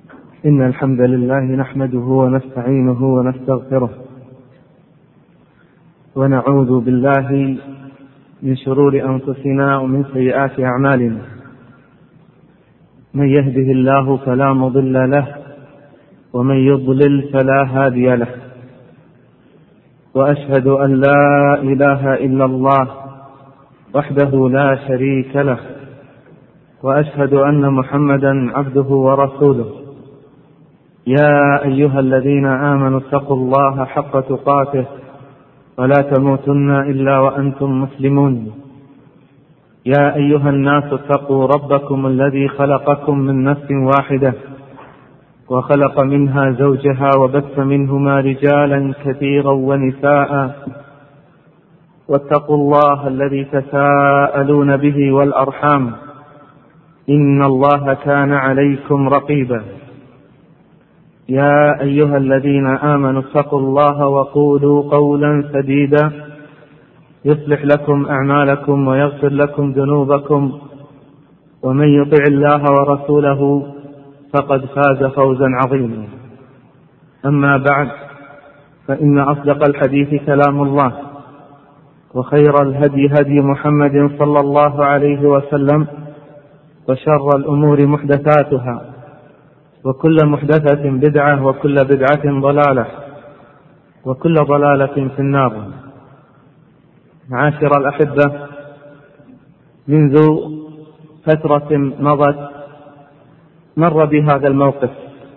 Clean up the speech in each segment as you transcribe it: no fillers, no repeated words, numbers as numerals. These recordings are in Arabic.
إن الحمد لله نحمده ونستعينه ونستغفره ونعوذ بالله من شرور أنفسنا ومن سيئات أعمالنا. من يهده الله فلا مضل له ومن يضلل فلا هادي له، وأشهد أن لا إله إلا الله وحده لا شريك له، وأشهد أن محمدا عبده ورسوله. يا أيها الذين آمنوا اتقوا الله حق تقاته ولا تموتن إلا وأنتم مسلمون. يا أيها الناس اتقوا ربكم الذي خلقكم من نفس واحدة وخلق منها زوجها وبث منهما رجالا كثيرا ونساء، واتقوا الله الذي تساءلون به والأرحام، إن الله كان عليكم رقيبا. يا أيها الذين آمنوا اتقوا الله وقولوا قولا سديدا يصلح لكم أعمالكم ويغفر لكم ذنوبكم، ومن يطع الله ورسوله فقد فاز فوزا عظيما. أما بعد، فإن أصدق الحديث كلام الله، وخير الهدي هدي محمد صلى الله عليه وسلم، وشر الأمور محدثاتها، وكل محدثة بدعة، وكل بدعة ضلالة، وكل ضلالة في النار. معاشر الأحبة، منذ فترة مضت مر بهذا الموقف،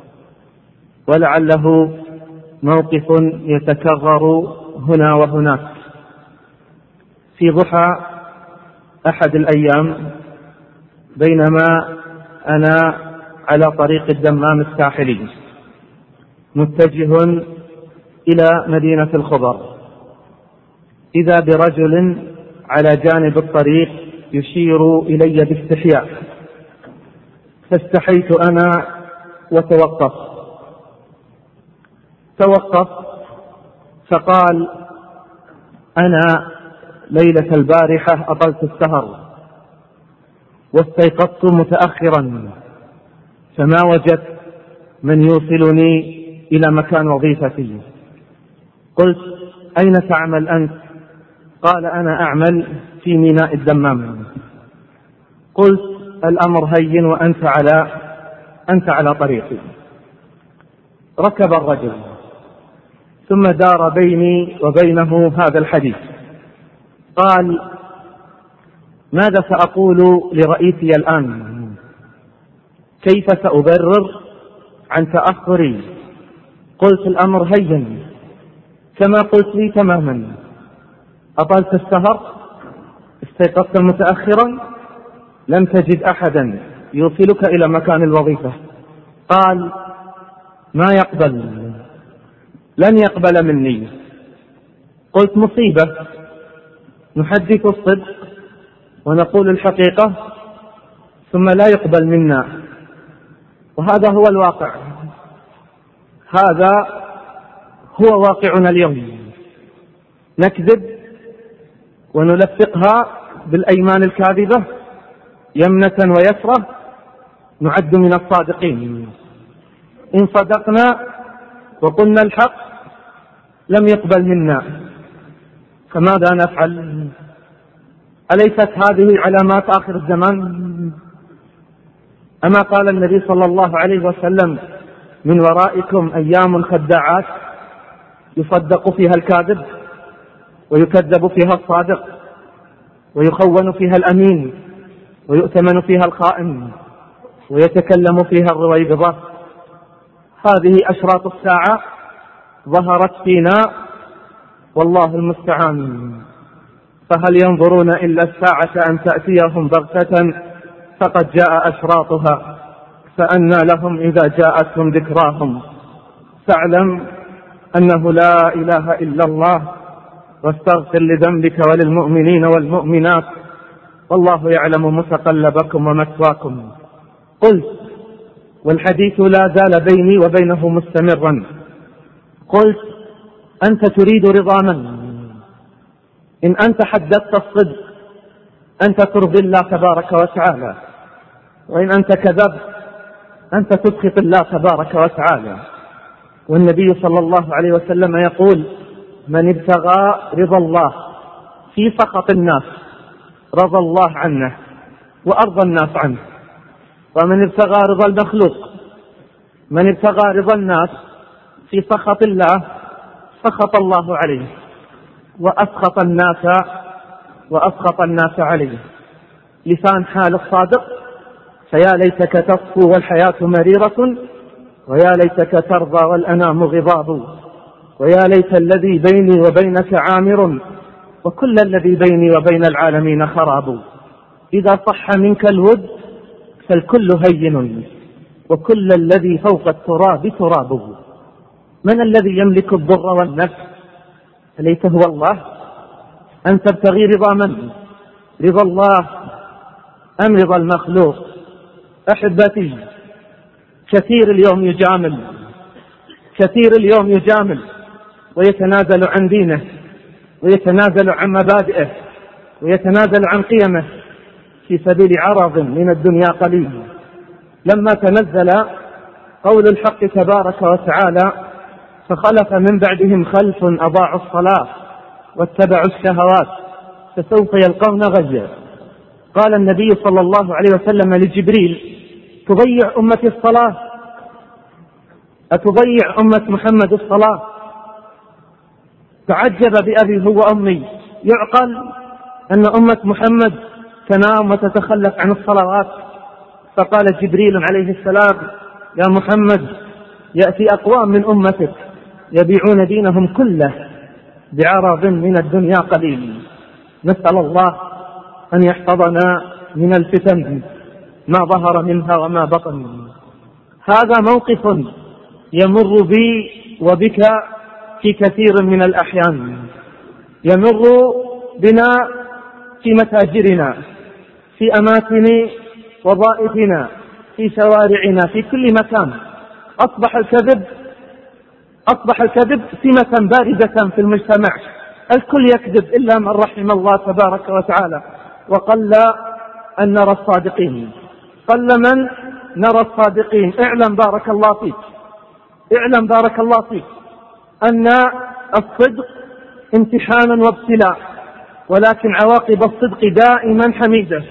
ولعله موقف يتكرر هنا وهناك. في ضحى أحد الأيام، بينما أنا على طريق الدمام الساحلي متجه إلى مدينة الخضر، إذا برجل على جانب الطريق يشير إلي باستحياء، فاستحيت أنا وتوقف. فقال: أنا ليلة البارحة أطلت السهر واستيقظت متأخرا، فما وجدت من يوصلني إلى مكان وظيفتي. قلت: أين تعمل أنت؟ قال: أنا أعمل في ميناء الدمام. قلت: الأمر هين وأنت على طريقي. ركب الرجل، ثم دار بيني وبينه هذا الحديث. قال: ماذا سأقول لرئيسي الآن؟ كيف سأبرر عن تأخري؟ قلت: الأمر هين كما قلت لي تماما. أطلت السهر، استيقظت متأخرا، لم تجد أحدا يوصلك إلى مكان الوظيفة. قال: ما يقبل، لن يقبل مني. قلت: مصيبة، نحدث الصدق ونقول الحقيقة ثم لا يقبل منا، وهذا هو الواقع، هذا هو واقعنا اليوم. نكذب ونلفقها بالأيمان الكاذبة يمنة ويسرة، نعد من الصادقين. إن صدقنا وقلنا الحق لم يقبل منا، فماذا نفعل؟ أليست هذه علامات آخر الزمان؟ أما قال النبي صلى الله عليه وسلم: من ورائكم أيام خداعات يصدق فيها الكاذب ويكذب فيها الصادق ويخون فيها الأمين ويؤتمن فيها الخائن ويتكلم فيها الرويبضة. هذه أشراط الساعة ظهرت فينا، والله المستعان. فهل ينظرون إلا الساعة أن تأتيهم بغتة؟ فقد جاء أشراطها، فأنى لهم إذا جاءتهم ذكراهم. فاعلم أنه لا إله إلا الله، واستغفر لذنبك وللمؤمنين والمؤمنات، والله يعلم متقلبكم ومثواكم. قلت: والحديث لا زال بيني وبينه مستمرا. قلت: أنت تريد رضا من؟ إن أنت حدثت الصدق أنت ترضي الله تبارك وتعالى، وإن أنت كذبت أنت تسخط الله تبارك وتعالى. والنبي صلى الله عليه وسلم يقول: من ابتغى رضا الله في سخط الناس رضى الله عنه وأرضى الناس عنه. ومن ابتغى رضا المخلوق، من ابتغى رضا الناس في سخط الله سخط الله عليه وأسخط الناس عليه. لسان حال الصادق: فيا ليتك تصفو والحياة مريرة، ويا ليتك ترضى والأنام غضاب، ويا ليت الذي بيني وبينك عامر، وكل الذي بيني وبين العالمين خراب. إذا صح منك الود فالكل هين، وكل الذي فوق التراب تراب. من الذي يملك الضر والنفع؟ أليس هو الله؟ أن تبتغي رضا من؟ رضا الله أم رضا المخلوق؟ أحبتي، كثير اليوم يجامل ويتنازل عن دينه، ويتنازل عن مبادئه، ويتنازل عن قيمه في سبيل عرض من الدنيا قليل. لما تنزل قول الحق تبارك وتعالى: فخلف من بعدهم خلف أضاعوا الصلاة واتبعوا الشهوات فسوف يلقون غيا، قال النبي صلى الله عليه وسلم لجبريل: تضيع أمتي الصلاة؟ أتضيع أمة محمد الصلاة؟ تعجب بأبي هو أمي، يعقل أن أمة محمد تنام وتتخلف عن الصلوات؟ فقال جبريل عليه السلام: يا محمد، يأتي أقوام من أمتك يبيعون دينهم كله بعرض من الدنيا قليل. نسأل الله أن يحفظنا من الفتن ما ظهر منها وما بطن. هذا موقف يمر بي وبك في كثير من الأحيان، يمر بنا في متاجرنا، في أماكن وظائفنا، في شوارعنا، في كل مكان. أصبح الكذب سمة باردة في المجتمع، الكل يكذب إلا من رحم الله تبارك وتعالى. وقل أن نرى الصادقين، قل من نرى الصادقين. اعلم بارك الله فيك أن الصدق امتحان وابتلاء، ولكن عواقب الصدق دائما حميدة.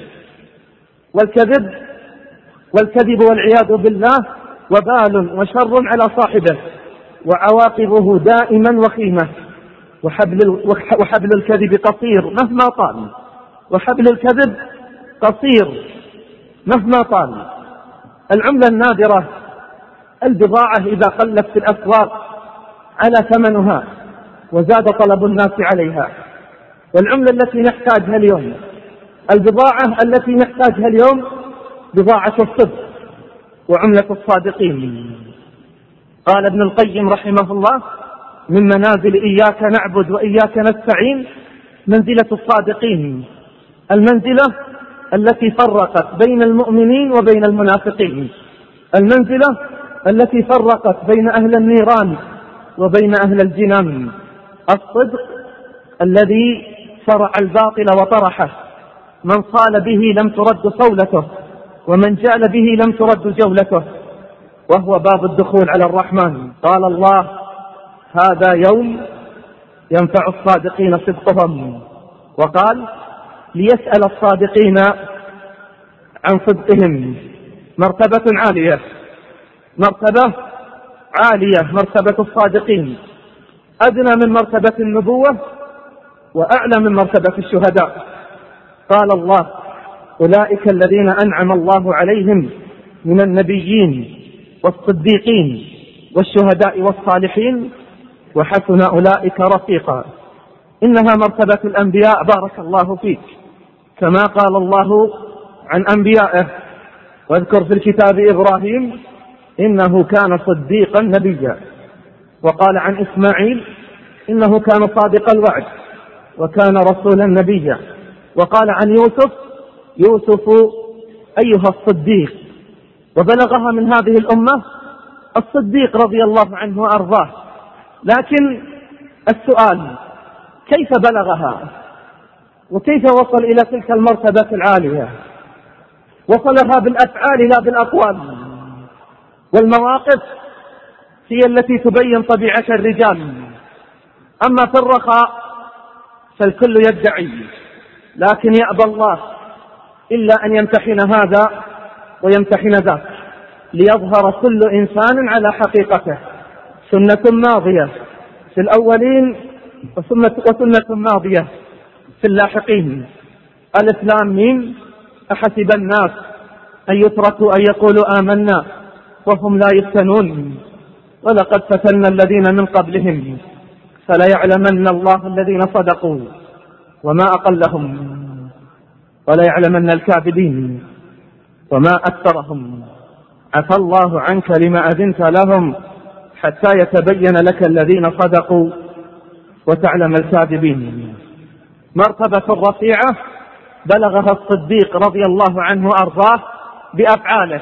والكذب والعياذ بالله وبال وشر على صاحبه، وعواقبه دائما وخيمة. وحبل الكذب قصير مهما طال، وحبل الكذب قصير مهما طال. العملة النادرة، البضاعة إذا قلت في الأسواق على ثمنها وزاد طلب الناس عليها. والعملة التي نحتاجها اليوم، البضاعة التي نحتاجها اليوم بضاعة الصدق وعملة الصادقين. قال ابن القيم رحمه الله: من منازل إياك نعبد وإياك نستعين منزلة الصادقين، المنزلة التي فرقت بين المؤمنين وبين المنافقين، المنزلة التي فرقت بين أهل النيران وبين أهل الجنان. الصدق الذي شرع الباطل وطرحه، من صال به لم ترد صولته، ومن جعل به لم ترد جولته، وهو باب الدخول على الرحمن. قال الله: هذا يوم ينفع الصادقين صدقهم. وقال: ليسأل الصادقين عن صدقهم. مرتبة عالية، مرتبة الصادقين، أدنى من مرتبة النبوة وأعلى من مرتبة الشهداء. قال الله: أولئك الذين أنعم الله عليهم من النبيين والصديقين والشهداء والصالحين وحسن أولئك رفيقا. إنها مرتبة الأنبياء بارك الله فيك، كما قال الله عن أنبيائه: واذكر في الكتاب إبراهيم إنه كان صديقا نبيا. وقال عن إسماعيل: إنه كان صادق الوعد وكان رسولا نبيا. وقال عن يوسف أيها الصديق. وبلغها من هذه الأمة الصديق رضي الله عنه وأرضاه. لكن السؤال: كيف بلغها؟ وكيف وصل إلى تلك المرتبة العالية؟ وصلها بالأفعال لا بالأقوال. والمواقف هي التي تبين طبيعة الرجال. أما في الرخاء فالكل يدعي، لكن يأبى الله إلا أن يمتحن هذا ويمتحن ذاك ليظهر كل إنسان على حقيقته. سنة ماضية في الأولين وسنة ماضية في اللاحقين. ألف لام ميم أحسب الناس أن يتركوا أن يقولوا آمنا وهم لا يفتنون ولقد فتنا الذين من قبلهم فليعلمن الله الذين صدقوا وما أقلهم وليعلمن الكاذبين وما أكثرهم. عفى الله عنك لما أذنت لهم حتى يتبين لك الذين صدقوا وتعلم الكاذبين. مرتبة رفيعة بلغها الصديق رضي الله عنه وأرضاه بأفعاله،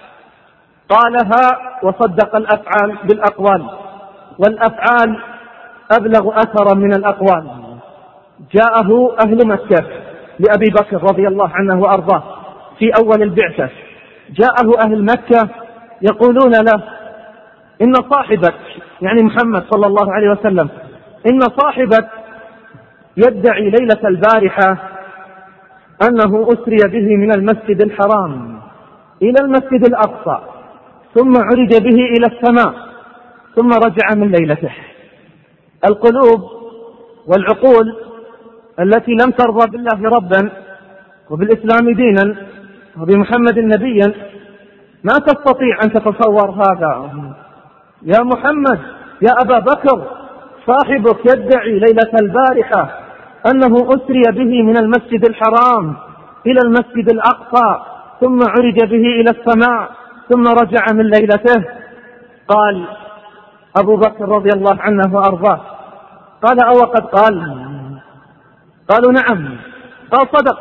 قالها وصدق الأفعال بالأقوال، والأفعال أبلغ أثرا من الأقوال. جاءه أهل مكة لأبي بكر رضي الله عنه وأرضاه في أول البعثة، جاءه أهل مكة يقولون له إن صاحبك يعني محمد صلى الله عليه وسلم إن صاحبك يدعي ليلة البارحة أنه أسري به من المسجد الحرام إلى المسجد الأقصى ثم عرج به إلى السماء ثم رجع من ليلته. القلوب والعقول التي لم ترضى بالله ربا وبالإسلام دينا وبمحمد نبيا ما تستطيع أن تتصور هذا. يا محمد يا أبا بكر صاحبك يدعي ليلة البارحة أنه أسري به من المسجد الحرام إلى المسجد الأقصى ثم عرج به إلى السماء ثم رجع من ليلته. قال أبو بكر رضي الله عنه وأرضاه قال أو قد قال؟ قالوا نعم. قال صدق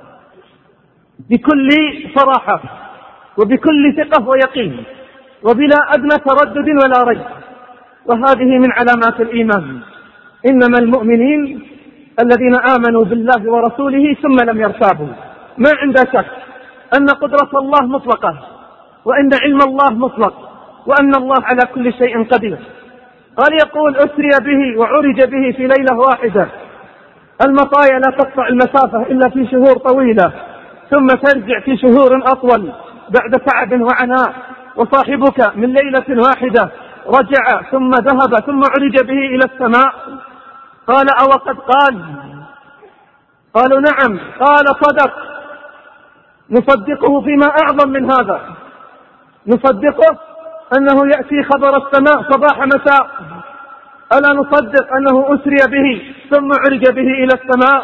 بكل صراحة وبكل ثقة ويقين وبلا أدنى تردد ولا ريب، وهذه من علامات الإيمان. إنما المؤمنين الذين آمنوا بالله ورسوله ثم لم يرتابوا، ما عند شك أن قدرة الله مطلقة وأن علم الله مطلق وأن الله على كل شيء قدير. قال يقول أسري به وعرج به في ليلة واحدة، المطايا لا تقطع المسافة إلا في شهور طويلة ثم ترجع في شهور أطول بعد تعب وعناء، وصاحبك من ليلة واحدة رجع ثم ذهب ثم عرج به إلى السماء. قال أو قد قال؟ قالوا نعم. قال صدق. نصدقه فيما أعظم من هذا، نصدقه أنه يأتي خبر السماء صباح مساء. ألا نصدق أنه أسري به ثم عرج به إلى السماء؟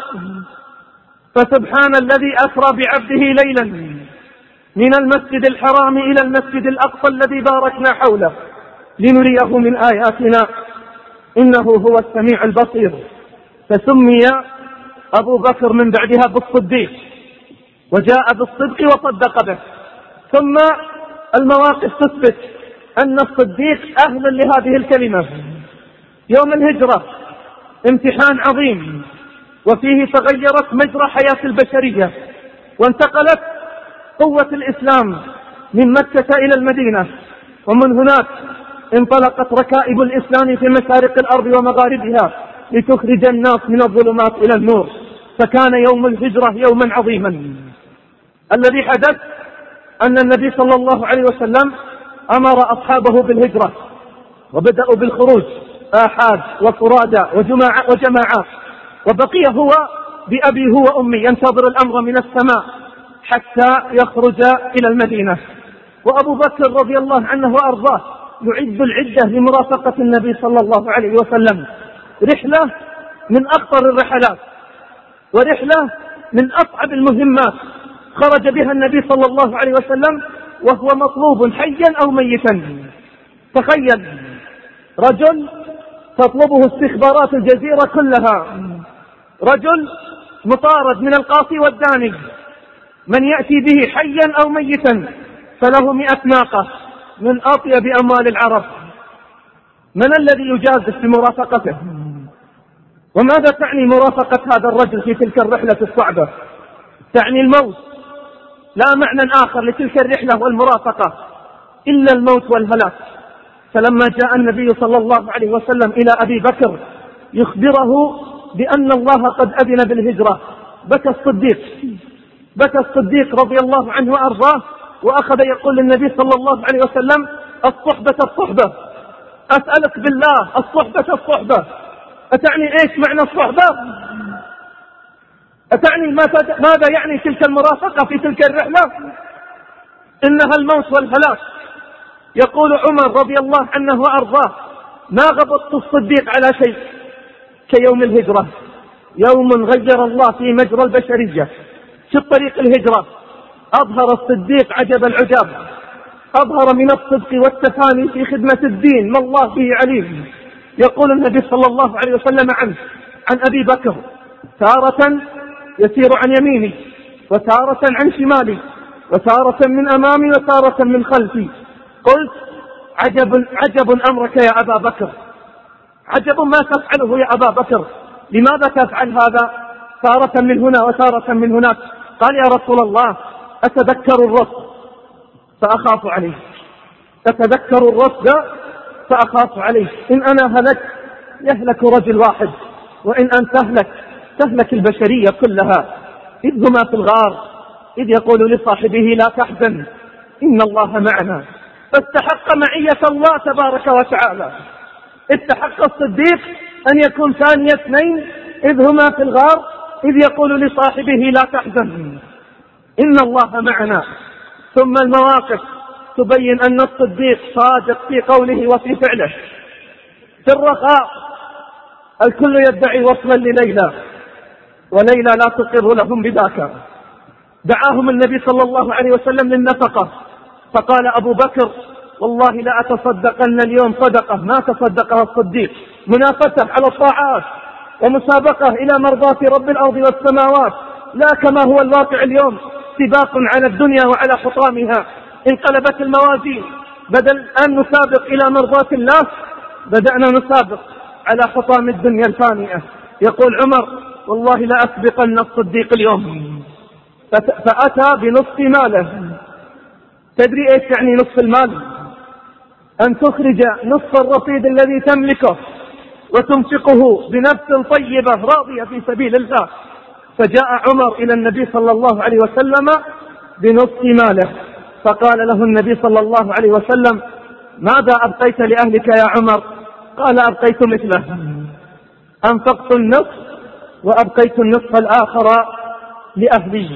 فسبحان الذي أسرى بعبده ليلا من المسجد الحرام إلى المسجد الأقصى الذي باركنا حوله لنريه من آياتنا إنه هو السميع البصير. فسمي أبو بكر من بعدها بالصديق وجاء بالصدق وصدق به. ثم المواقف تثبت أن الصديق أهل لهذه الكلمة. يوم الهجرة امتحان عظيم وفيه تغيرت مجرى حياة البشرية وانتقلت قوة الإسلام من مكة إلى المدينة، ومن هناك انطلقت ركائب الإسلام في مشارق الأرض ومغاربها لتخرج الناس من الظلمات إلى النور. فكان يوم الهجرة يوما عظيما. الذي حدث أن النبي صلى الله عليه وسلم أمر أصحابه بالهجرة وبدأوا بالخروج آحاد وفرادى وجماعات، وبقي هو بأبيه وأمي ينتظر الأمر من السماء حتى يخرج إلى المدينة. وأبو بكر رضي الله عنه وأرضاه يعد العدة لمرافقة النبي صلى الله عليه وسلم. رحلة من أخطر الرحلات ورحلة من أصعب المهمات خرج بها النبي صلى الله عليه وسلم وهو مطلوب حيا أو ميتا. تخيل رجل تطلبه استخبارات الجزيرة كلها، رجل مطارد من القاصي والداني، من يأتي به حيا أو ميتا فله 100 ناقة من أطيب أموال العرب. من الذي يجازف في مرافقته؟ وماذا تعني مرافقة هذا الرجل في تلك الرحلة الصعبة؟ تعني الموت، لا معنى آخر لتلك الرحلة والمرافقة إلا الموت والهلاك. فلما جاء النبي صلى الله عليه وسلم إلى أبي بكر يخبره بأن الله قد أذن بالهجرة، بكى الصديق رضي الله عنه وأرضاه، وأخذ يقول للنبي صلى الله عليه وسلم: الصحبة، أسألك بالله، الصحبة، أتعني إيش معنى الصحبة؟ أتعني ماذا يعني تلك المرافقة في تلك الرحلة؟ إنها الموت والهلاك. يقول عمر رضي الله عنه وأرضاه: ما غبطت الصديق على شيء كيوم الهجرة، يوم غير الله في مجرى البشرية. في الطريق الهجرة أظهر الصديق عجب العجاب، أظهر من الصدق والتفاني في خدمة الدين ما الله به عليم. يقول النبي صلى الله عليه وسلم عن أبي بكر: تارة يسير عن يميني، وتارة عن شمالي، وتارة من أمامي، وتارة من خلفي. قلت: عجب أمرك يا أبا بكر، عجب ما تفعله يا أبا بكر، لماذا تفعل هذا؟ تارة من هنا وتارة من هناك. قال: يا رسول الله، أتذكر الرصد فأخاف عليه، أتذكر الرصد فأخاف عليه. إن أنا هلك يهلك رجل واحد، وإن أن تهلك البشرية كلها. إذ هما في الغار إذ يقول لصاحبه: لا تحزن إن الله معنا. فاستحق معية الله تبارك وتعالى. استحق الصديق أن يكون ثاني اثنين إذ هما في الغار إذ يقول لصاحبه: لا تحزن إن الله معنا. ثم المواقف تبين أن الصديق صادق في قوله وفي فعله. في الرخاء الكل يدعي وصلا لليلى، وليلى لا تقر لهم بذاك. دعاهم النبي صلى الله عليه وسلم للنفقة، فقال أبو بكر: والله لا أتصدقن اليوم صدقة ما تصدقها الصديق، منافسة على الطاعات ومسابقة إلى مرضاة رب الأرض والسماوات، لا كما هو الواقع اليوم، سباق على الدنيا وعلى حطامها. انقلبت الموازين، بدل أن نسابق إلى مرضاة الله بدأنا نسابق على حطام الدنيا الفانية. يقول عمر: والله لا أسبقن الصديق اليوم. فأتى بنصف ماله. تدري إيش يعني نصف المال؟ أن تخرج نصف الرصيد الذي تملكه وتنفقه بنفس طيبة راضية في سبيل الله. فجاء عمر إلى النبي صلى الله عليه وسلم بنصف ماله، فقال له النبي صلى الله عليه وسلم: ماذا أبقيت لأهلك يا عمر؟ قال: أبقيت مثله، أنفقت النصف وأبقيت النصف الآخر لأهلي.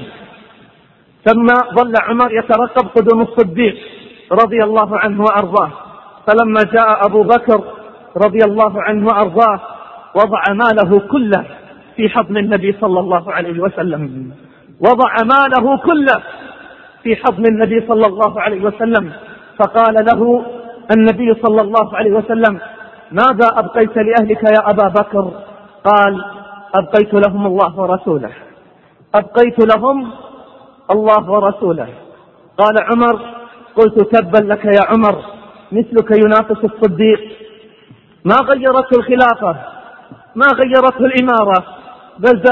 ثم ظل عمر يترقب قدوم الصديق رضي الله عنه وأرضاه. فلما جاء أبو بكر رضي الله عنه وأرضاه وضع ماله كله في حضن النبي صلى الله عليه وسلم، وضع ماله كله في حضن النبي صلى الله عليه وسلم. فقال له النبي صلى الله عليه وسلم: ماذا أبقيت لأهلك يا أبا بكر؟ قال: أبقيت لهم الله ورسوله، أبقيت لهم الله ورسوله. قال عمر: قلت: تبا لك يا عمر، مثلك ينافس الصديق. ما غيرته الخلافة، ما غيرته الإمارة، بل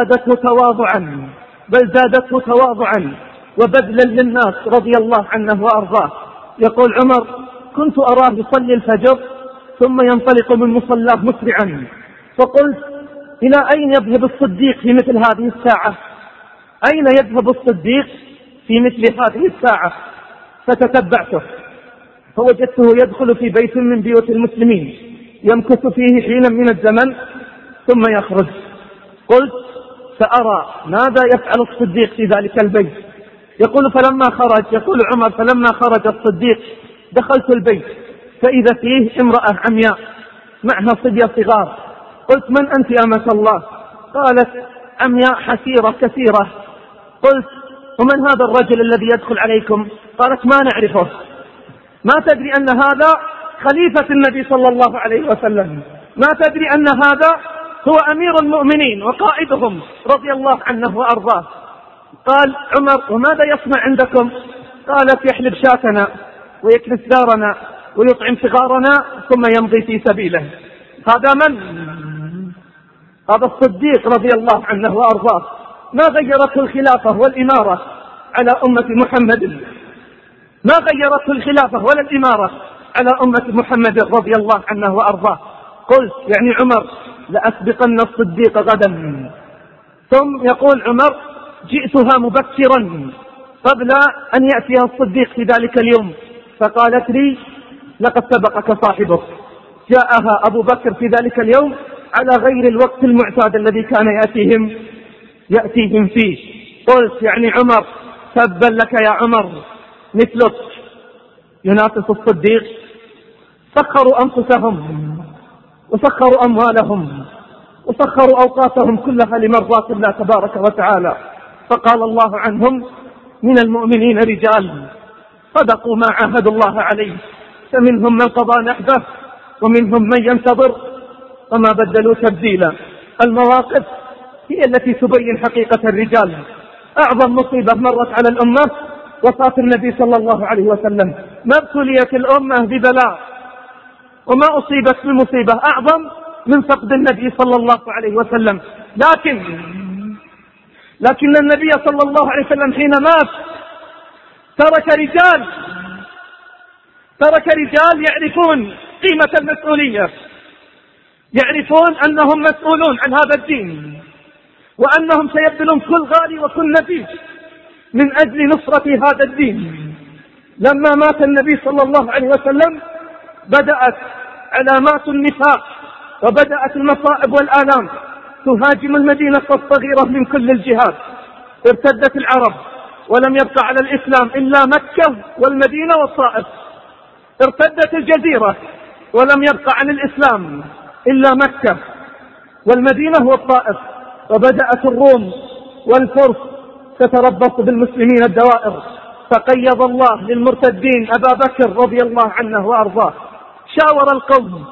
زادته تواضعا وبذلا للناس رضي الله عنه وأرضاه. يقول عمر: كنت أراه يصلي الفجر ثم ينطلق من مصلاه مسرعا، فقلت: إلى أين يذهب الصديق في مثل هذه الساعة؟ أين يذهب الصديق في مثل هذه الساعة؟ فتتبعته فوجدته يدخل في بيت من بيوت المسلمين، يمكث فيه حينا من الزمن ثم يخرج. قلت: سأرى ماذا يفعل الصديق في ذلك البيت. يقول عمر: فلما خرج الصديق دخلت البيت فإذا فيه امرأة عمياء معها صبية صغار. قلت: من أنت يا أمة الله؟ قالت: عمياء حسيرة كثيرة. قلت: ومن هذا الرجل الذي يدخل عليكم؟ قالت: ما نعرفه. ما تدري أن هذا خليفة النبي صلى الله عليه وسلم؟ ما تدري أن هذا هو أمير المؤمنين وقائدهم رضي الله عنه وأرضاه؟ قال عمر: وماذا يصنع عندكم؟ قالت: يحلب شاتنا ويكنس دارنا ويطعم صغارنا ثم يمضي في سبيله. هذا من؟ هذا الصديق رضي الله عنه وأرضاه. ما غيرته الخلافة والإمارة على أمة محمد ما غيرته الخلافة ولا الإمارة على أمة محمد رضي الله عنه وأرضاه. قلت يعني عمر لأسبقن الصديق غدا. ثم يقول عمر جئتها مبكرا قبل أن يأتيها الصديق في ذلك اليوم، فقالت لي لقد سبقك صاحبك. جاءها أبو بكر في ذلك اليوم على غير الوقت المعتاد الذي كان يأتيهم فيه. قلت يعني عمر تبا لك يا عمر، مثلك ينافس الصديق. سخروا أنفسهم وسخروا أموالهم وسخروا أوقاتهم كلها لمرضاة الله تبارك وتعالى. فقال الله عنهم من المؤمنين رجال صدقوا ما عاهدوا الله عليه، فمنهم من قضى نحبه ومنهم من ينتظر وما بدلوا تبديلا. المواقف هي التي تبين حقيقة الرجال. أعظم مصيبة مرت على الأمة وفاة النبي صلى الله عليه وسلم. ما ابتليت الأمة ببلاء وما أصيبت بمصيبة أعظم من فقد النبي صلى الله عليه وسلم. لكن النبي صلى الله عليه وسلم حين مات ترك رجال يعرفون قيمة المسؤولية، يعرفون أنهم مسؤولون عن هذا الدين وأنهم سيبذلون كل غالي وكل نفيس من أجل نصرة هذا الدين. لما مات النبي صلى الله عليه وسلم بدأت علامات النفاق وبدأت المصائب والآلام تهاجم المدينة الصغيرة من كل الجهات. ارتدت العرب ولم يبقى على الإسلام إلا مكة والمدينة والطائف. ارتدت الجزيرة ولم يبقى عن الإسلام إلا مكة والمدينة والطائف. وبدأت الروم والفرس تتربص بالمسلمين الدوائر. فقيض الله للمرتدين أبا بكر رضي الله عنه وأرضاه. شاور القوم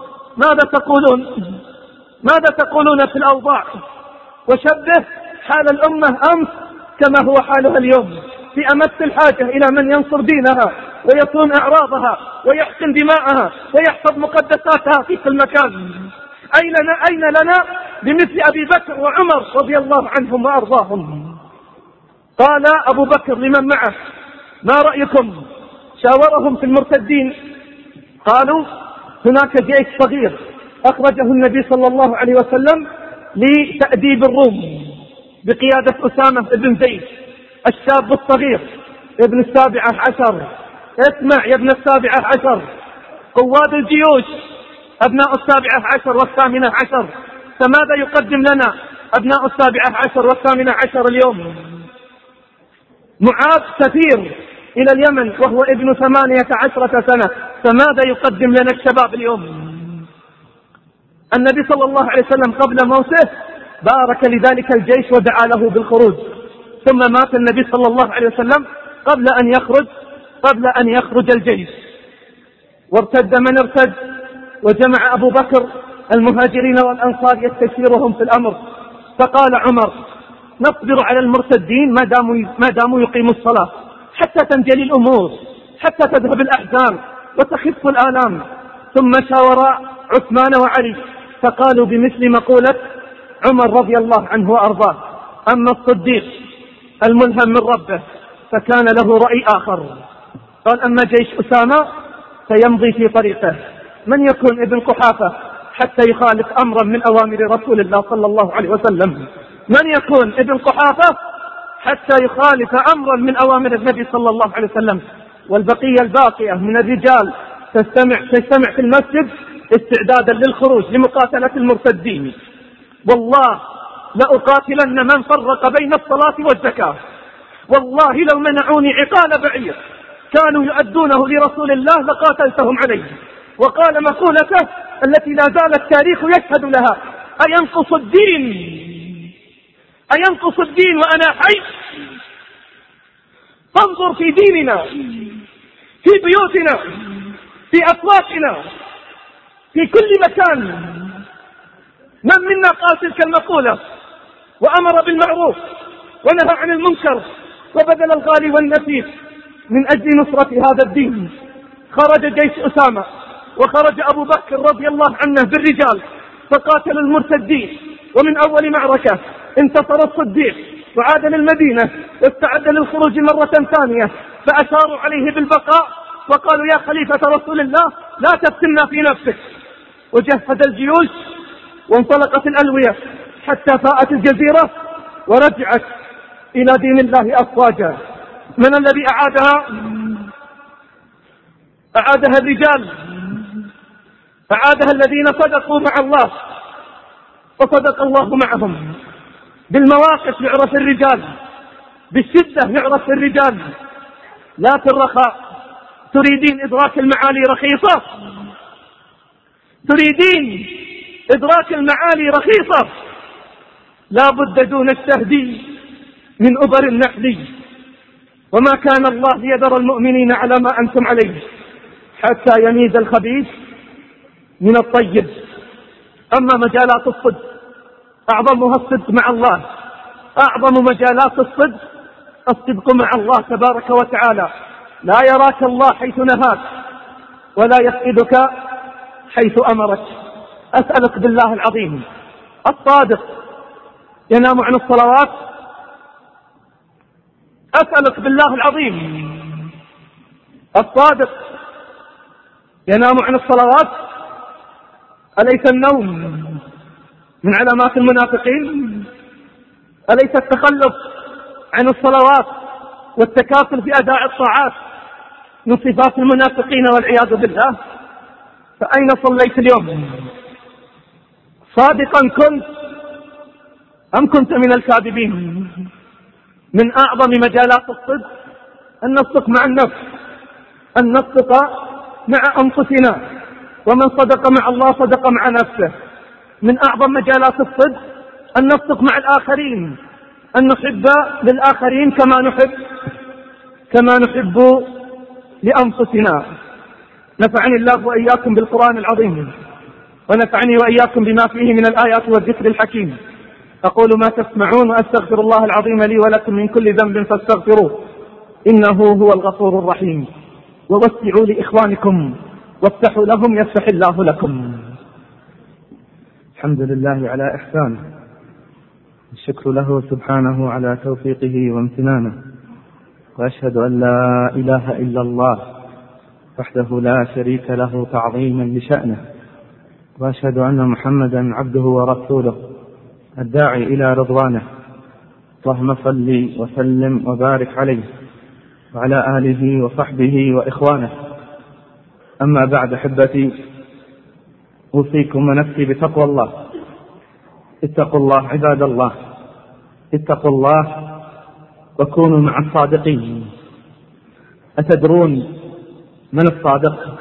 ماذا تقولون في الأوضاع، وشبه حال الأمة أمس كما هو حالها اليوم في أمس الحاجة إلى من ينصر دينها ويصون أعراضها ويحقن دماءها ويحفظ مقدساتها في كل مكان. أين لنا بمثل أبي بكر وعمر رضي الله عنهم وأرضاهم. قال أبو بكر لمن معه ما رأيكم؟ شاورهم في المرتدين. قالوا هناك جيش صغير أخرجه النبي صلى الله عليه وسلم لتأديب الروم بقيادة أسامة بن زيد الشاب الصغير ابن 17. اسمع يا ابن 17، قواد الجيوش أبناء 17 و18. فماذا يقدم لنا أبناء 17 و18 اليوم؟ معاذ سفير إلى اليمن وهو ابن 18 سنة، فماذا يقدم لنا الشباب اليوم؟ النبي صلى الله عليه وسلم قبل موته بارك لذلك الجيش ودعا له بالخروج. ثم مات النبي صلى الله عليه وسلم قبل أن يخرج الجيش، وارتد من ارتد. وجمع أبو بكر المهاجرين والأنصار يستشيرهم في الأمر. فقال عمر نصبر على المرتدين ما داموا يقيموا الصلاة حتى تنجلي الأمور، حتى تذهب الأحزان وتخف الآلام. ثم شاور عثمان وعلي فقالوا بمثل مقولة عمر رضي الله عنه وأرضاه. أما الصديق الملهم من ربه فكان له رأي آخر. قال أما جيش أسامة فيمضي في طريقه. من يكون ابن قحافة حتى يخالف أمرا من أوامر رسول الله صلى الله عليه وسلم؟ من يكون ابن قحافة حتى يخالف أمرا من أوامر النبي صلى الله عليه وسلم؟ والبقية الباقية من الرجال تجتمع في المسجد استعدادا للخروج لمقاتلة المرتدين. والله لأقاتلن من فرق بين الصلاة والزكاة. والله لو منعوني عقال بعير كانوا يؤدونه لرسول الله لقاتلتهم عليه. وقال مقولته التي لا زال التاريخ يشهد لها: أينقص الدين وأنا حي؟ فانظر في ديننا، في بيوتنا، في أسواقنا، في كل مكان. من منا قال تلك المقولة وأمر بالمعروف ونهى عن المنكر وبذل الغالي والنفيس من أجل نصرة هذا الدين؟ خرج جيش أسامة وخرج أبو بكر رضي الله عنه بالرجال فقاتل المرتدين. ومن أول معركة انتصر الصديق وعاد للمدينة واستعد للخروج مرة ثانية. فأشاروا عليه بالبقاء وقالوا يا خليفة رسول الله لا تفتنا في نفسك. وجهز الجيوش وانطلقت الألوية حتى فاءت الجزيرة ورجعت إلى دين الله أفواجا. من الذي أعادها؟ أعادها الرجال، أعادها الذين صدقوا مع الله وصدق الله معهم. بالمواقف يعرف الرجال، بالشدة يعرف الرجال، لا في الرخاء. تريدين إدراك المعالي رخيصة، تريدين إدراك المعالي رخيصة، لا بد دون التهدي من أبر النحل. وما كان الله ليذر المؤمنين على ما أنتم عليه حتى يميز الخبيث من الطيب. أما مجالات الصدق أعظمها الصدق مع الله، أعظم مجالات الصدق الصدق مع الله تبارك وتعالى. لا يراك الله حيث نهاك ولا يفقدك حيث أمرك. أسألك بالله العظيم الصادق ينام عن الصلوات؟ أسألك بالله العظيم الصادق ينام عن الصلوات؟ أليس النوم من علامات المنافقين؟ أليس التخلف عن الصلوات والتكاسل في أداء الطاعات من صفات المنافقين والعياذ بالله؟ فأين صليت اليوم؟ صادقا كنت أم كنت من الكاذبين؟ من أعظم مجالات الصدق أن نصدق مع النفس، أن نصدق مع أنفسنا، ومن صدق مع الله صدق مع نفسه. من أعظم مجالات الصدق أن نصدق مع الآخرين، أن نحب للآخرين كما نحب لأنفسنا. نفعني الله وإياكم بالقرآن العظيم، ونفعني وإياكم بما فيه من الآيات والذكر الحكيم. أقول ما تسمعون وأستغفر الله العظيم لي ولكم من كل ذنب فاستغفروه إنه هو الغفور الرحيم. ووسعوا لإخوانكم وافتحوا لهم يفتح الله لكم. الحمد لله على إحسانه، الشكر له سبحانه على توفيقه وامتنانه، وأشهد أن لا إله إلا الله وحده لا شريك له تعظيما لشأنه، وأشهد أن محمدا عبده ورسوله الداعي إلى رضوانه. اللهم صل وسلم وبارك عليه وعلى آله وصحبه وإخوانه. أما بعد أحبتي، أوصيكم ونفسي بتقوى الله. اتقوا الله عباد الله، اتقوا الله وكونوا مع الصادقين. أتدرون من الصادق؟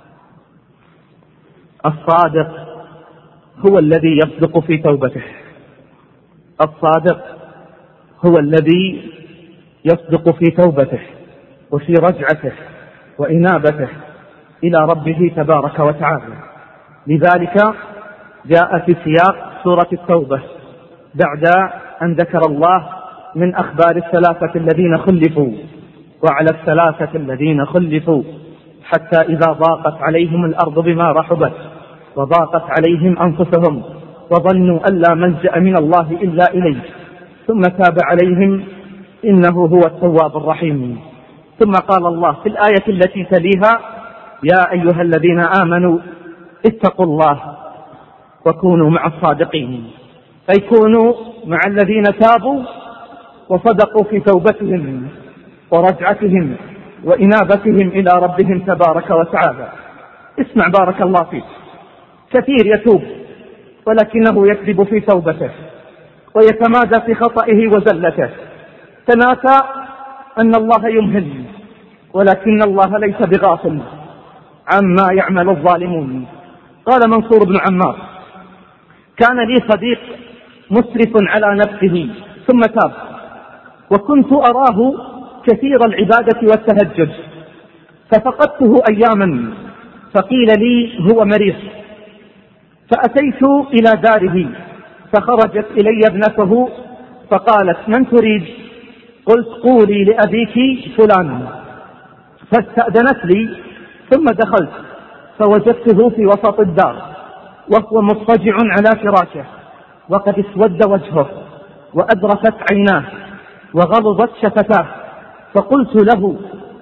الصادق هو الذي يصدق في توبته، الصادق هو الذي يصدق في توبته وفي رجعته وإنابته إلى ربه تبارك وتعالى. لذلك جاء في سياق سورة التوبة بعد أن ذكر الله من أخبار الثلاثة الذين خلفوا، وعلى الثلاثة الذين خلفوا حتى إذا ضاقت عليهم الأرض بما رحبت وضاقت عليهم أنفسهم وظنوا أن لا ملجأ من الله إلا إليه ثم تاب عليهم إنه هو التواب الرحيم. ثم قال الله في الآية التي تليها: يا أيها الذين آمنوا اتقوا الله وكونوا مع الصادقين، أي كونوا مع الذين تابوا وصدقوا في توبتهم ورجعتهم وإنابتهم إلى ربهم تبارك وتعالى. اسمع بارك الله فيك، كثير يتوب ولكنه يكذب في توبته ويتمادى في خطئه وزلته، تناسى أن الله يمهل، ولكن الله ليس بغافل عما يعمل الظالمون. قال منصور بن عمار: كان لي صديق مسرف على نفسه ثم تاب، وكنت أراه كثير العبادة والتهجد، ففقدته أياما فقيل لي هو مريض، فأتيت إلى داره فخرجت إلي ابنته فقالت: من تريد؟ قلت: قولي لأبيك فلان. فاستأذنت لي ثم دخلت فوجدته في وسط الدار وهو مضطجع على فراشه وقد اسود وجهه وأدركت عيناه وغلظت شفتاه، فقلت له: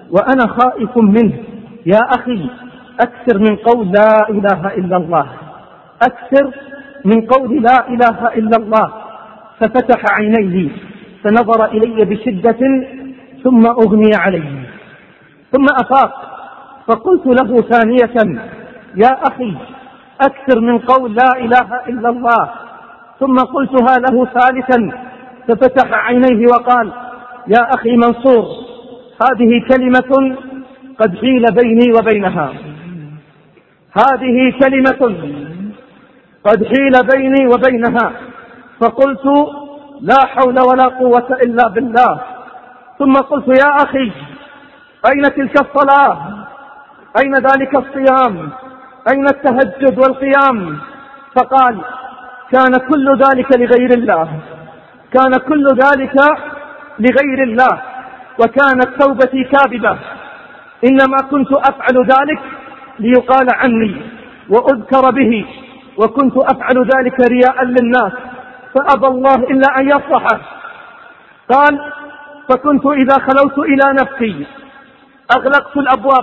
وأنا خائف منه. يا أخي أكثر من قول لا إله إلا الله، أكثر من قول لا إله إلا الله. ففتح عينيه فنظر إلي بشدة ثم أغمي عليه، ثم أفاق فقلت له ثانية: يا أخي أكثر من قول لا إله إلا الله. ثم قلتها له ثالثا ففتح عينيه وقال: يا أخي منصور، هذه كلمة قد حيل بيني وبينها، هذه كلمة قد حيل بيني وبينها. فقلت: لا حول ولا قوة إلا بالله. ثم قلت: يا أخي أين تلك الصلاة؟ أين ذلك الصيام؟ أين التهجد والقيام؟ فقال: كان كل ذلك لغير الله، كان كل ذلك لغير الله، وكانت توبتي كاذبة، إنما كنت أفعل ذلك ليقال عني وأذكر به، وكنت أفعل ذلك رياء للناس، فأبى الله إلا أن يصلحه. قال: فكنت إذا خلوت إلى نفسي أغلقت الأبواب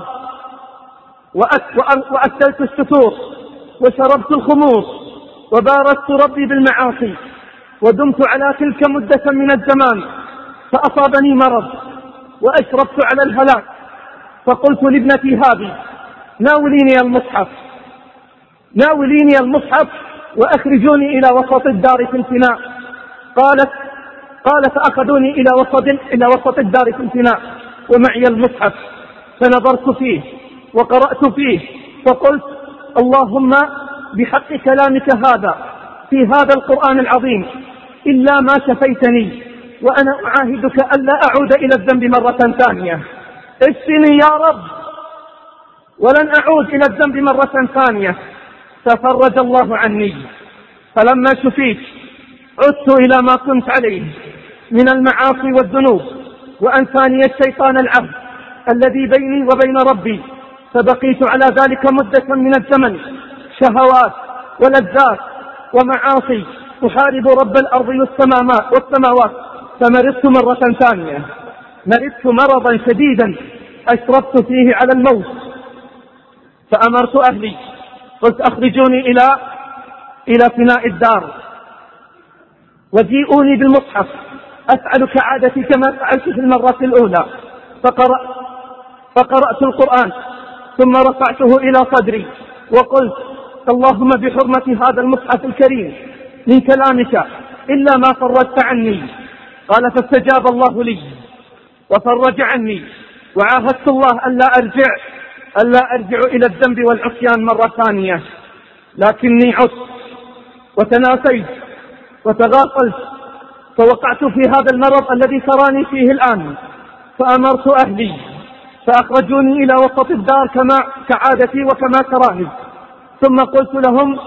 وأسلت الستور وشربت الخمور وبارزت ربي بالمعاصي، ودمت على تلك مدة من الزمان، فأصابني مرض وأشرفت على الهلاك. فقلت لابنتي هذه: ناوليني المصحف، ناوليني المصحف وأخرجوني إلى وسط الدار في الفناء. قال: فأخذوني إلى وسط الدار في الفناء ومعي المصحف، فنظرت فيه وقرأت فيه، فقلت: اللهم بحق كلامك هذا في هذا القرآن العظيم إلا ما شفيتني، وأنا أعاهدك ألا أعود إلى الذنب مرة ثانية. اشفني يا رب ولن أعود إلى الذنب مرة ثانية. ففرج الله عني، فلما شفيت عدت إلى ما كنت عليه من المعاصي والذنوب، وأنساني الشيطان العهد الذي بيني وبين ربي، فبقيت على ذلك مدة من الزمن، شهوات ولذات ومعاصي، أحارب رب الأرض والسماوات. فمرضت مرة ثانية، مرضت مرضا شديدا أشرفت فيه على الموت، فأمرت أهلي قلت: أخرجوني إلى فناء الدار وجيئوني بالمصحف أفعل كعادتي كما فعلت في المرة الأولى. فقرأت القرآن ثم رفعته إلى صدري وقلت: اللهم بحرمة هذا المصحف الكريم من كلامك إلا ما فرجت عني. قال: فاستجاب الله لي وفرج عني، وعاهدت الله ألا أرجع إلى الذنب والعصيان مرة ثانية. لكني عدت وتناسيت وتغافلت، فوقعت في هذا المرض الذي تراني فيه الآن. فأمرت أهلي فأخرجوني إلى وسط الدار كعادتي وكما تراني، ثم قلت لهم: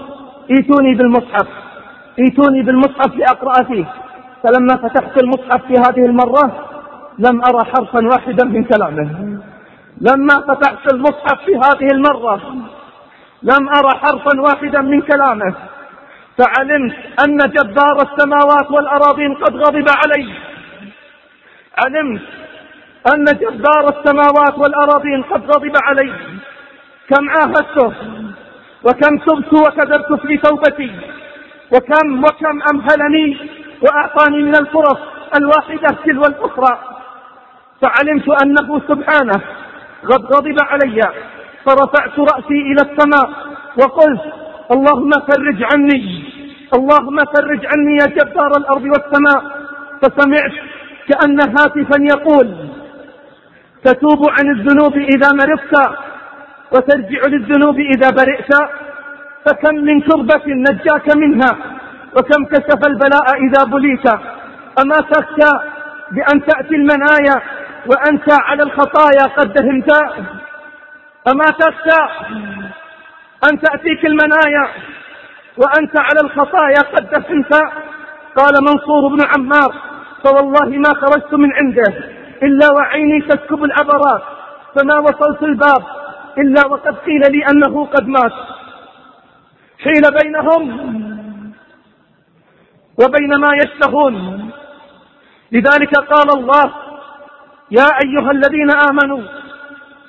ائتوني بالمصحف لأقرأ فيه. فلما فتحت المصحف في هذه المرة لم أرى حرفا واحدا من كلامه، لما فتحت المصحف في هذه المرة لم أرى حرفا واحدا من كلامه، فعلمت أن جبار السماوات والأراضين قد غضب علي، علمت أن جبار السماوات والأراضين قد غضب علي. كم عاهدته وكم تبت وكذبت في توبتي، وكم أمهلني وأعطاني من الفرص الواحدة تلو الأخرى، فعلمت أنه سبحانه قد غضب علي. فرفعت رأسي إلى السماء وقلت: اللهم فرج عني، اللهم فرج عني يا جبار الأرض والسماء. فسمعت كأن هاتفا يقول: تتوب عن الذنوب إذا مرضت وترجع للذنوب إذا برئت، فكم من كربة نجاك منها وكم كشف البلاء إذا بليت. أما تخشى بأن تأتي المنايا وأنت على الخطايا قد دهمت؟ أما تخشى أن تأتيك المنايا وأنت على الخطايا قد دهمت؟ قال منصور بن عمار: فوالله ما خرجت من عنده إلا وعيني تسكب العبرات، فما وصلت الباب إلا وقد قيل لي أنه قد مات. حيل بينهم وبين ما يشتهون. لذلك قال الله: يا أيها الذين آمنوا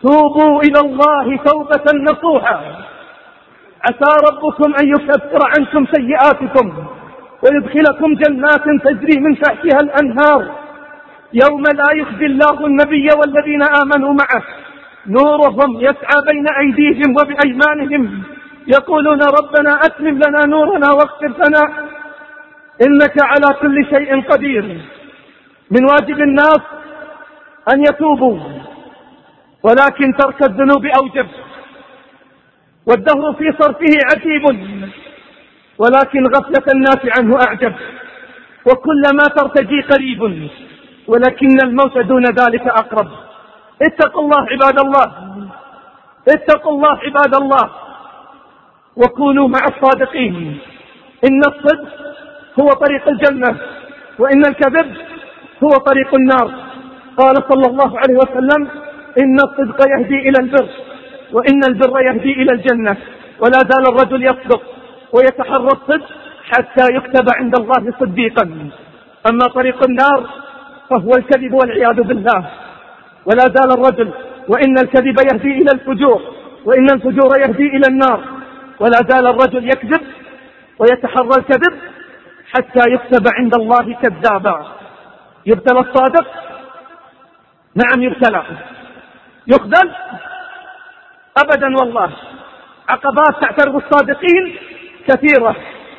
توبوا إلى الله توبة نصوحا عسى ربكم أن يكفر عنكم سيئاتكم ويدخلكم جنات تجري من تحتها الأنهار يوم لا يخزي الله النبي والذين آمنوا معه نورهم يسعى بين أيديهم وبأيمانهم يقولون ربنا أتمم لنا نورنا واغفر لنا إنك على كل شيء قدير. من واجب الناس أن يتوبوا، ولكن ترك الذنوب أوجب، والدهر في صرفه عجيب، ولكن غفلة الناس عنه أعجب، وكلما ترتجي قريب، ولكن الموت دون ذلك أقرب. اتقوا الله عباد الله، اتقوا الله عباد الله، وكونوا مع الصادقين. إن الصدق هو طريق الجنة، وإن الكذب هو طريق النار. قال صلى الله عليه وسلم إن الصدق يهدي إلى البر، وإن البر يهدي إلى الجنة. ولا زال الرجل يصدق ويتحرى الصدق حتى يكتب عند الله صديقا. أما طريق النار فهو الكذب والعياذ بالله. ولا زال الرجل وإن الكذب يهدي إلى الفجور، وإن الفجور يهدي إلى النار. ولا زال الرجل يكذب ويتحرى الكذب حتى يكتب عند الله كذابا. يبتلى الصادق، نعم يبتلى. يخذل أبدا والله. عقبات تعترض الصادقين كثيرة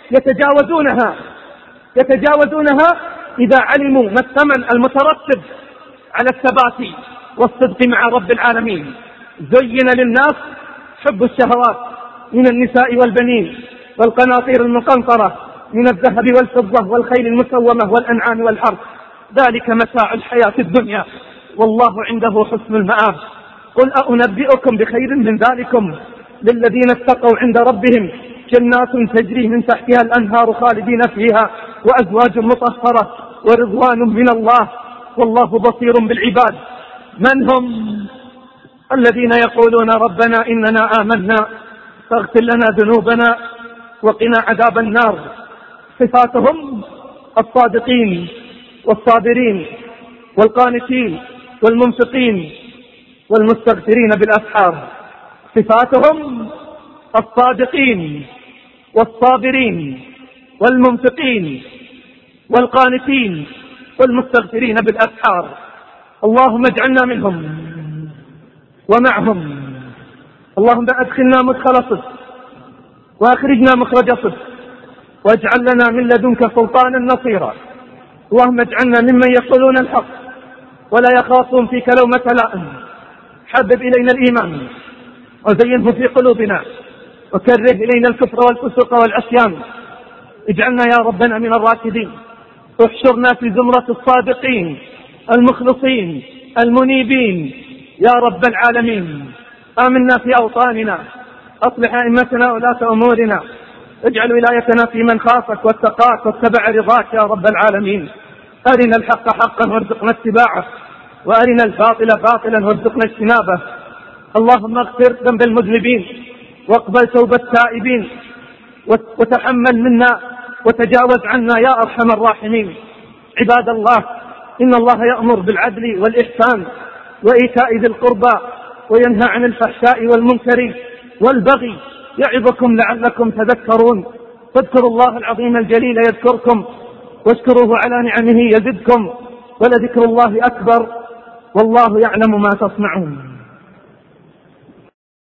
يتجاوزونها إذا علموا ما الثمن المترتب على الثبات والصدق مع رب العالمين. زين للناس حب الشهوات من النساء والبنين والقناطير المقنطرة من الذهب والفضة والخيل المسومة والأنعام والحرث، ذلك متاع الحياة الدنيا والله عنده حسن المآب. قل أنبئكم بخير من ذلكم للذين اتقوا عند ربهم جنات تجري من تحتها الأنهار خالدين فيها وأزواج مطهرة ورضوان من الله والله بصير بالعباد. من هم الذين يقولون ربنا إننا آمنا فاغفر لنا ذنوبنا وقنا عذاب النار؟ صفاتهم الصادقين والصابرين والقانتين والمنفقين والمستغفرين بالأسحار. صفاتهم الصادقين والصابرين والمنفقين والقانتين والمستغفرين بالأسحار. اللهم اجعلنا منهم ومعهم. اللهم أدخلنا مدخل صدق وأخرجنا مخرج صدق، واجعل لنا من لدنك سلطانا نصيرا. اللهم اجعلنا ممن يقولون الحق ولا يخافون فيك لومة لائم. حبب إلينا الإيمان وزينه في قلوبنا وكره إلينا الكفر والفسوق والعصيان. اجعلنا يا ربنا من الراشدين. احشرنا في زمرة الصادقين المخلصين المنيبين يا رب العالمين. آمنا في أوطاننا، أصلح أئمتنا ولاة أمورنا، اجعل ولايتنا في من خافك واتقاك واتبع رضاك يا رب العالمين. أرنا الحق حقا وارزقنا اتباعه، وأرنا الباطل باطلا وارزقنا اجتنابه. اللهم اغفر ذنب المذنبين واقبل توبة التائبين وتحمل منا وتجاوز عنا يا أرحم الراحمين. عباد الله، إن الله يأمر بالعدل والإحسان وإيتاء ذي القربى وينهى عن الفحشاء والمنكر والبغي يعظكم لعلكم تذكرون. فاذكروا الله العظيم الجليل يذكركم، واشكروه على نعمه يزدكم، ولذكر الله أكبر، والله يعلم ما تصنعون.